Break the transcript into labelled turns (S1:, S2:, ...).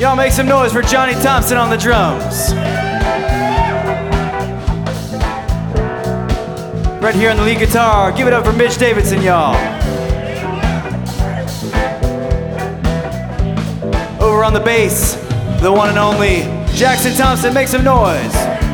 S1: Y'all make some noise for Johnny Thompson on the drums. Right here on the lead guitar, give it up for Mitch Davidson, y'all. Over on the bass, the one and only Jackson Thompson, make some noise.